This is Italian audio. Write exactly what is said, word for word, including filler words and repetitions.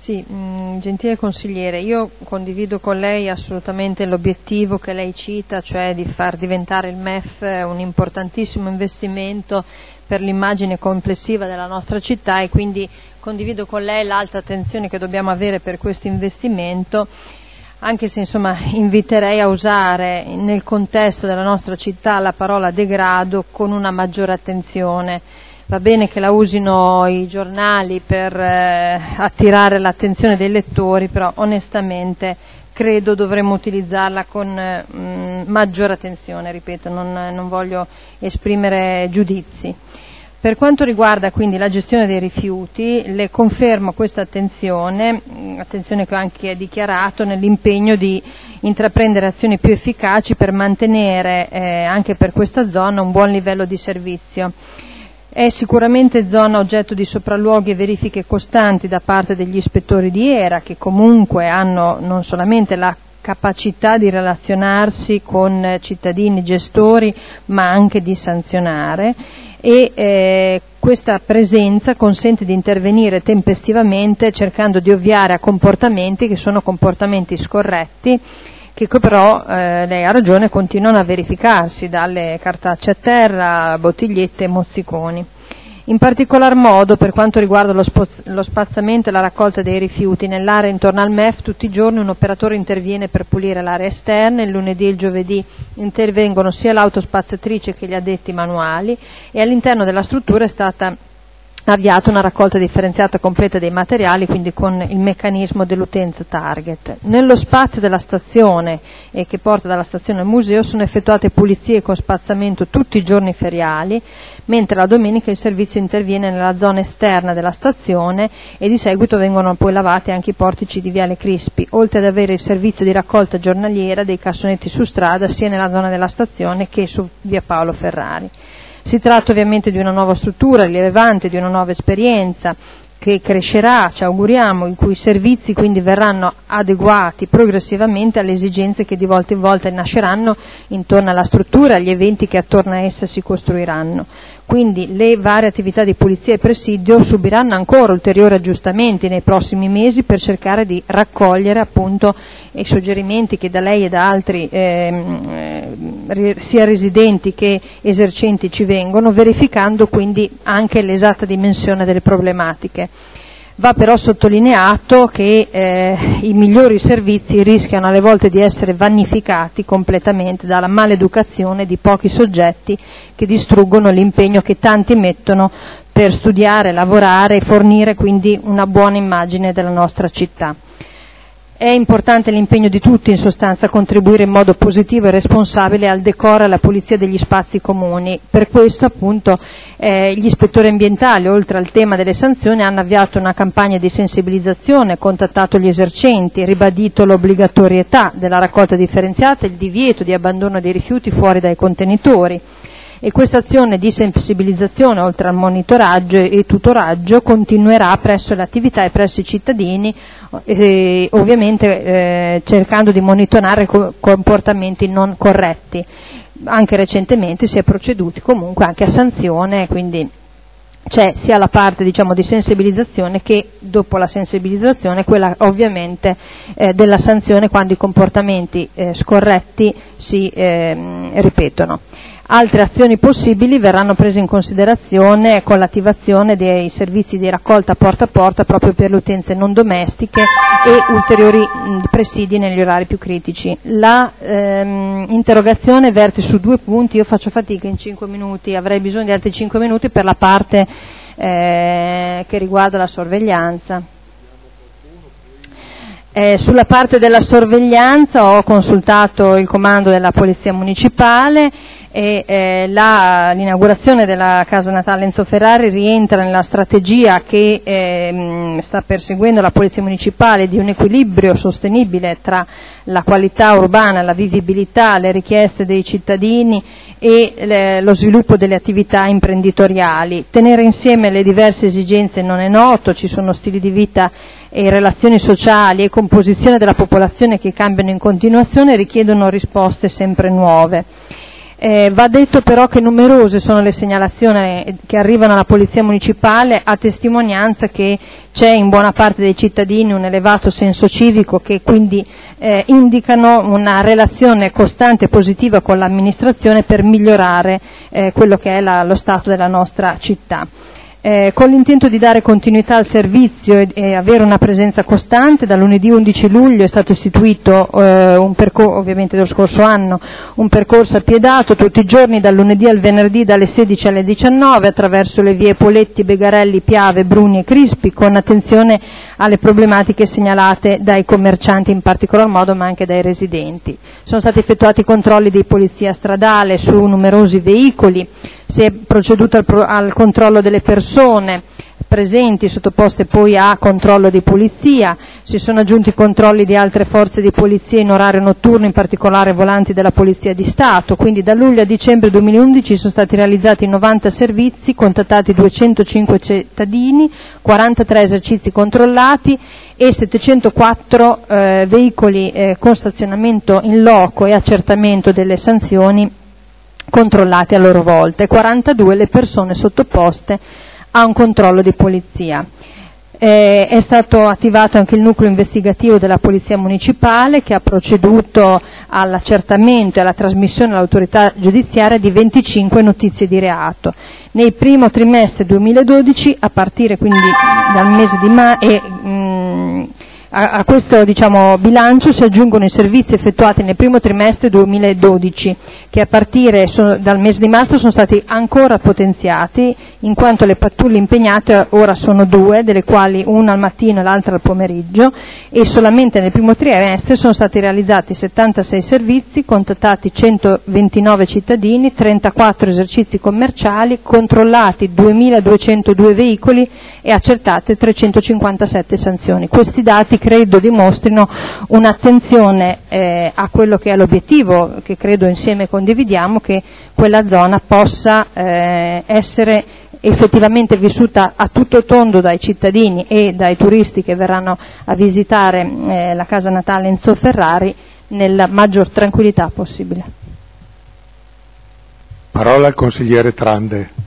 Sì, mh, gentile consigliere, io condivido con lei assolutamente l'obiettivo che lei cita, cioè di far diventare il M E F un importantissimo investimento per l'immagine complessiva della nostra città, e quindi condivido con lei l'alta attenzione che dobbiamo avere per questo investimento, anche se insomma inviterei a usare nel contesto della nostra città la parola degrado con una maggiore attenzione. Va bene che la usino i giornali per eh, attirare l'attenzione dei lettori, però onestamente credo dovremmo utilizzarla con eh, mh, maggiore attenzione, ripeto, non, non voglio esprimere giudizi. Per quanto riguarda quindi la gestione dei rifiuti, le confermo questa attenzione, attenzione che ho anche dichiarato nell'impegno di intraprendere azioni più efficaci per mantenere eh, anche per questa zona un buon livello di servizio. È sicuramente zona oggetto di sopralluoghi e verifiche costanti da parte degli ispettori di E R A, che comunque hanno non solamente la capacità di relazionarsi con cittadini gestori, ma anche di sanzionare, e eh, questa presenza consente di intervenire tempestivamente cercando di ovviare a comportamenti che sono comportamenti scorretti, che però, eh, lei ha ragione, continuano a verificarsi, dalle cartacce a terra, bottigliette e mozziconi. In particolar modo, per quanto riguarda lo, spoz- lo spazzamento e la raccolta dei rifiuti, nell'area intorno al M E F tutti i giorni un operatore interviene per pulire l'area esterna. Il lunedì e il giovedì intervengono sia l'autospazzatrice che gli addetti manuali, e all'interno della struttura è stata avviata una raccolta differenziata completa dei materiali, quindi con il meccanismo dell'utenza target. Nello spazio della stazione, eh, che porta dalla stazione al museo, sono effettuate pulizie con spazzamento tutti i giorni feriali, mentre la domenica il servizio interviene nella zona esterna della stazione e di seguito vengono poi lavati anche i portici di Viale Crispi, oltre ad avere il servizio di raccolta giornaliera dei cassonetti su strada sia nella zona della stazione che su via Paolo Ferrari. Si tratta ovviamente di una nuova struttura rilevante, di una nuova esperienza che crescerà, ci auguriamo, in cui i servizi quindi verranno adeguati progressivamente alle esigenze che di volta in volta nasceranno intorno alla struttura, agli eventi che attorno a essa si costruiranno. Quindi le varie attività di pulizia e presidio subiranno ancora ulteriori aggiustamenti nei prossimi mesi per cercare di raccogliere appunto i suggerimenti che da lei e da altri ehm, eh, sia residenti che esercenti ci vengono, verificando quindi anche l'esatta dimensione delle problematiche. Va però sottolineato che eh, i migliori servizi rischiano alle volte di essere vanificati completamente dalla maleducazione di pochi soggetti che distruggono l'impegno che tanti mettono per studiare, lavorare e fornire quindi una buona immagine della nostra città. È importante l'impegno di tutti, in sostanza, a contribuire in modo positivo e responsabile al decoro e alla pulizia degli spazi comuni. Per questo, appunto, eh, gli ispettori ambientali, oltre al tema delle sanzioni, hanno avviato una campagna di sensibilizzazione, contattato gli esercenti, ribadito l'obbligatorietà della raccolta differenziata e il divieto di abbandono dei rifiuti fuori dai contenitori. E questa azione di sensibilizzazione, oltre al monitoraggio e tutoraggio, continuerà presso le attività e presso i cittadini, eh, ovviamente eh, cercando di monitorare co- comportamenti non corretti. Anche recentemente si è proceduti comunque anche a sanzione, quindi c'è sia la parte, diciamo, di sensibilizzazione che, dopo la sensibilizzazione, quella ovviamente eh, della sanzione quando i comportamenti eh, scorretti si eh, ripetono. Altre azioni possibili verranno prese in considerazione con l'attivazione dei servizi di raccolta porta a porta proprio per le utenze non domestiche e ulteriori mh, presidi negli orari più critici. La ehm, interrogazione verte su due punti, io faccio fatica in cinque minuti, avrei bisogno di altri cinque minuti per la parte eh, che riguarda la sorveglianza. Eh, sulla parte della sorveglianza ho consultato il comando della Polizia Municipale e eh, la, l'inaugurazione della casa natale Enzo Ferrari rientra nella strategia che eh, sta perseguendo la Polizia Municipale di un equilibrio sostenibile tra la qualità urbana, la vivibilità, le richieste dei cittadini e le, lo sviluppo delle attività imprenditoriali. Tenere insieme le diverse esigenze non è noto, ci sono stili di vita e relazioni sociali e composizione della popolazione che cambiano in continuazione e richiedono risposte sempre nuove. Eh, va detto però che numerose sono le segnalazioni che arrivano alla Polizia Municipale, a testimonianza che c'è in buona parte dei cittadini un elevato senso civico, che quindi eh, indicano una relazione costante e positiva con l'amministrazione per migliorare eh, quello che è la, lo stato della nostra città. Eh, con l'intento di dare continuità al servizio e, e avere una presenza costante, da lunedì undici luglio è stato istituito eh, un percorso, ovviamente dello scorso anno, un percorso appiedato tutti i giorni dal lunedì al venerdì dalle sedici alle diciannove attraverso le vie Poletti, Begarelli, Piave, Bruni e Crispi, con attenzione alle problematiche segnalate dai commercianti in particolar modo, ma anche dai residenti. Sono stati effettuati controlli di polizia stradale su numerosi veicoli, si è proceduto al, pro- al controllo delle persone presenti, sottoposte poi a controllo di polizia, si sono aggiunti controlli di altre forze di polizia in orario notturno, in particolare volanti della Polizia di Stato. Quindi da luglio a dicembre duemilaundici sono stati realizzati novanta servizi, contattati duecentocinque cittadini, quarantatré esercizi controllati e settecentoquattro eh, veicoli eh, con stazionamento in loco e accertamento delle sanzioni controllati a loro volta, e quarantadue le persone sottoposte a un controllo di polizia. Eh, è stato attivato anche il nucleo investigativo della Polizia Municipale, che ha proceduto all'accertamento e alla trasmissione all'autorità giudiziaria di venticinque notizie di reato. Nel primo trimestre duemiladodici, a partire quindi dal mese di maggio, e mh, A, a questo diciamo, bilancio si aggiungono i servizi effettuati nel primo trimestre duemiladodici, che a partire sono, dal mese di marzo sono stati ancora potenziati, in quanto le pattuglie impegnate ora sono due, delle quali una al mattino e l'altra al pomeriggio, e solamente nel primo trimestre sono stati realizzati settantasei servizi, contattati centoventinove cittadini, trentaquattro esercizi commerciali, controllati duemiladuecentodue veicoli e accertate trecentocinquantasette sanzioni. Questi dati credo dimostrino un'attenzione eh, a quello che è l'obiettivo, che credo insieme condividiamo, che quella zona possa eh, essere effettivamente vissuta a tutto tondo dai cittadini e dai turisti che verranno a visitare eh, la casa natale Enzo Ferrari nella maggior tranquillità possibile. Parola al consigliere Trande.